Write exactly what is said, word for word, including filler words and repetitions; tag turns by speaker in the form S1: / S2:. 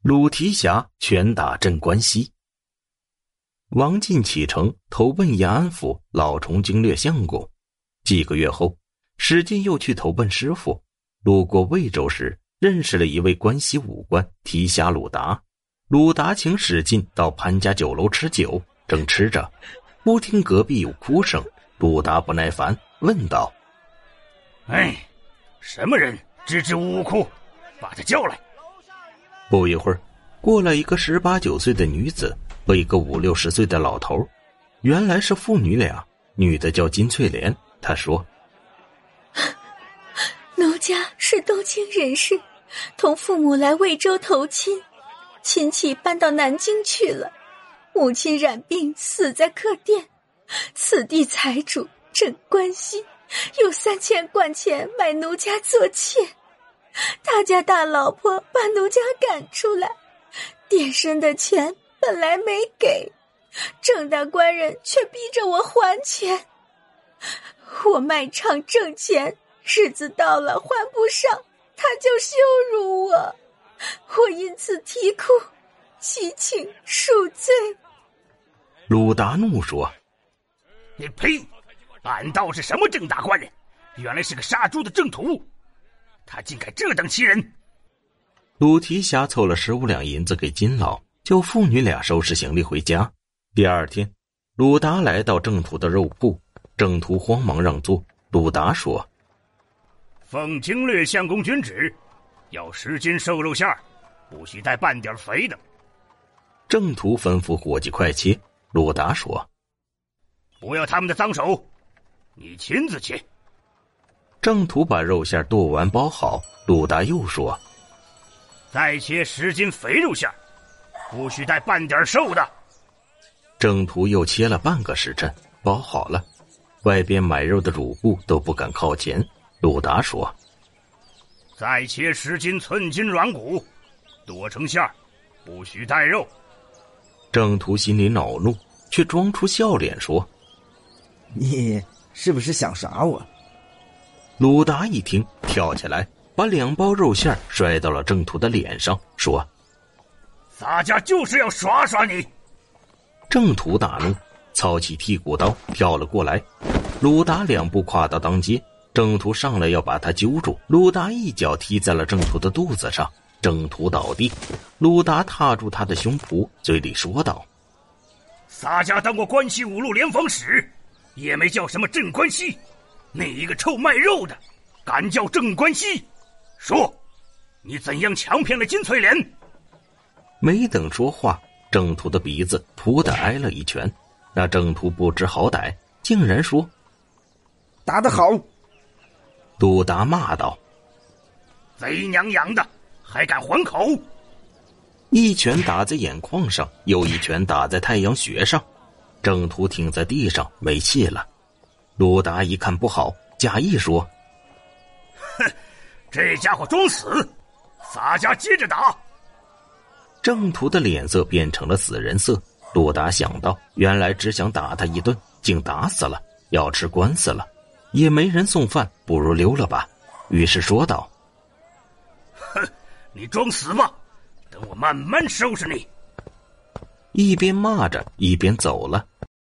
S1: 鲁提辖拳打镇关西。王进启程投奔延安府老崇经略相公，几个月后，史进又去投奔师傅，路过魏州时，认识了一位关西武官提辖鲁达。鲁达请史进到潘家酒楼吃酒，正吃着，忽听隔壁有哭声，鲁达不耐烦问道：
S2: 哎，什么人支支吾吾哭，把他叫来。
S1: 不一会儿，过来一个十八九岁的女子和一个五六十岁的老头，原来是父女俩，女的叫金翠莲。她说：
S3: 奴家是东京人士，同父母来魏州投亲，亲戚搬到南京去了，母亲染病死在客店，此地财主镇关西有三千贯钱买奴家做妾，他家大老婆把奴家赶出来，店生的钱本来没给，郑大官人却逼着我还钱，我卖唱挣钱，日子到了还不上，他就羞辱我，我因此啼哭，祈请恕罪。
S1: 鲁达怒说：
S2: 你呸！俺道是什么郑大官人，原来是个杀猪的郑屠，他竟敢这等欺人！
S1: 鲁提辖凑了十五两银子给金老，叫父女俩收拾行李回家。第二天，鲁达来到郑屠的肉铺，郑屠慌忙让座。鲁达说：
S2: 奉经略相公君旨，要十斤瘦肉馅儿，不许带半点肥的。
S1: 郑屠吩咐伙计快切。鲁达说：
S2: 不要他们的脏手，你亲自切。
S1: 郑屠把肉馅剁完包好，鲁达又说：
S2: 再切十斤肥肉馅，不许带半点瘦的。
S1: 郑屠又切了半个时辰，包好了。外边买肉的主顾都不敢靠前。鲁达说：
S2: 再切十斤寸筋软骨，剁成馅，不许带肉。
S1: 郑屠心里恼怒，却装出笑脸说：
S4: 你是不是想耍我？
S1: 鲁达一听，跳起来把两包肉馅摔到了郑屠的脸上，说：
S2: 洒家就是要耍耍你。
S1: 郑屠大怒，操起剔骨刀跳了过来。鲁达两步跨到当街，郑屠上来要把他揪住，鲁达一脚踢在了郑屠的肚子上，郑屠倒地。鲁达踏住他的胸脯，嘴里说道：
S2: 洒家当过关西五路联防使，也没叫什么镇关西，那一个臭卖肉的敢叫镇关西？说你怎样强骗了金翠莲？
S1: 没等说话，郑屠的鼻子扑地挨了一拳。那郑屠不知好歹，竟然说：
S4: 打得好！
S1: 鲁达骂道：
S2: 贼娘养的，还敢还口！
S1: 一拳打在眼眶上，又一拳打在太阳穴上，郑屠挺在地上没气了。鲁达一看不好，假意说：
S2: 哼，这家伙装死，洒家接着打。
S1: 郑屠的脸色变成了死人色。鲁达想到，原来只想打他一顿，竟打死了，要吃官司了，也没人送饭，不如溜了吧。于是说道：
S2: 哼，你装死吧，等我慢慢收拾你。
S1: 一边骂着，一边走了。